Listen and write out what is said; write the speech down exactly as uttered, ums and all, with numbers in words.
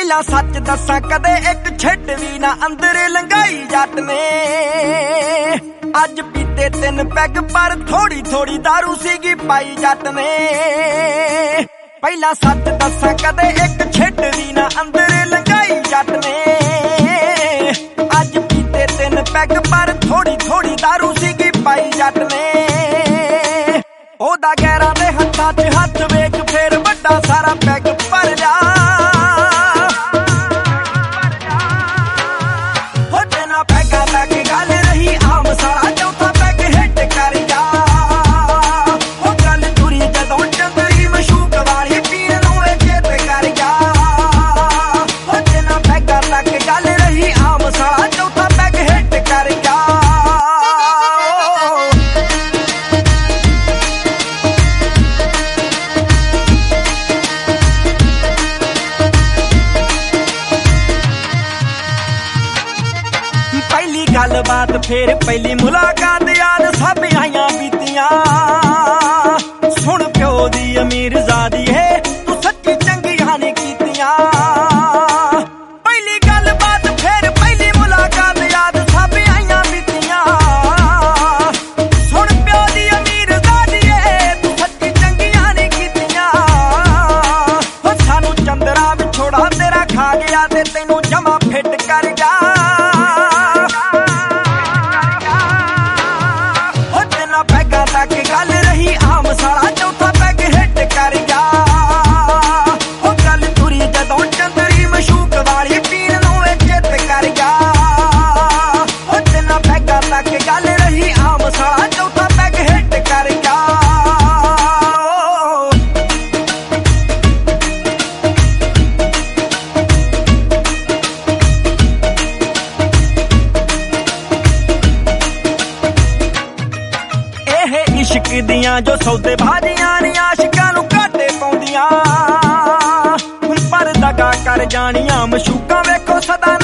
ਪਹਿਲਾਂ ਸੱਚ ਦੱਸਾਂ ਕਦੇ ਇੱਕ ਛਿੱਟ ਵੀ ਨਾ ਅੰਦਰ ਲੰਘਾਈ ਜੱਟ ਨੇ। ਅੱਜ ਪੀਤੇ ਤਿੰਨ ਪੈਗ ਪਰ ਥੋੜੀ ਥੋੜੀ ਦਾਰੂ ਸੀਗੀ ਪਾਈ ਜੱਟ ਨੇ। ਪਹਿਲਾਂ ਸੱਚ ਦੱਸਾਂ ਕਦੇ ਇੱਕ ਛਿੱਟ ਵੀ ਨਾ ਅੰਦਰ ਲੰਘਾਈ ਜੱਟ ਨੇ। ਅੱਜ ਪੀਤੇ ਤਿੰਨ ਪੈਗ ਪਰ ਥੋੜੀ ਥੋੜੀ ਦਾਰੂ ਸੀਗੀ ਪਾਈ ਜੱਟ ਨੇ। ਉਹਦਾ ਗੈਰਾਂ ਦੇ ਹੱਥਾਂ 'ਚ ਹੱਥ ਵੇਖ ਫੇਰ ਵੱਡਾ ਸਾਰਾ ਪੈਗ ਭਰ ਜਾ। ਪਹਿਲੀ ਗੱਲਬਾਤ ਫੇਰ ਪਹਿਲੀ ਮੁਲਾਕਾਤ ਯਾਦ ਸਭ ਆਈਆਂ ਬੀਤੀਆਂ। ਸੁਣ ਪਿਓ ਦੀ ਅਮੀਰਜ਼ਾਦੀ ਹੈ ਤੂੰ ਸੱਚੀ ਚੰਗੀਆਂ ਨੇ ਕੀਤੀਆਂ। ਪਹਿਲੀ ਗੱਲਬਾਤ ਫੇਰ ਪਹਿਲੀ ਮੁਲਾਕਾਤ ਯਾਦ ਸਭ ਆਈਆਂ ਬੀਤੀਆਂ। ਸੁਣ ਪਿਓ ਦੀ ਅਮੀਰਜ਼ਾਦੀ ਹੈ ਤੂੰ ਸੱਚੀ ਚੰਗੀਆਂ ਨੇ ਕੀਤੀਆਂ। ਸਾਨੂੰ ਚੰਦਰਾ ਵਿਛੋੜਾ ਤੇਰਾ ਖਾ ਗਿਆ ਤੇ ਤੈਨੂੰ ਜਮਾ ਫਿੱਟ ਕਰ ਗਿਆ। ਗੱਲ ਰਹੀ ਆਮ ਸਾਲਾ ਚੌਥਾ ਪੈਗ ਹਿੱਟ ਕਰ ਗਿਆ। ਉਹ ਗੱਲ ਤੁਰੀ ਜਦੋਂ ਚੰਦਰੀ ਮਸ਼ੂਕ ਵਾਲੀ ਪੀਣ ਨੂੰ ਚਿੱਤ ਕਰ ਗਿਆ। ਉਹ ਤਿੰਨਾਂ ਪੈਗਾਂ ਤੱਕ ਗੱਲ ਰਹੀ ਆਮ ਸਾਲਾ ਚੌਥਾ ਪੈਗ ਹਿੱਟ ਕਰ ਗਿਆ। ਇਸ਼ਕ ਦੀਆਂ ਜੋ ਸੌਦੇ ਬਾਜ਼ੀਆਂ ਨੇ ਆਸ਼ਿਕਾਂ ਨੂੰ ਘਾਟੇ ਪਾਉਂਦੀਆਂ। ਪਰ ਦਗਾ ਕਰ ਜਾਣੀਆਂ ਮਸ਼ੂਕਾਂ ਵੇਖੋ ਸਦਾ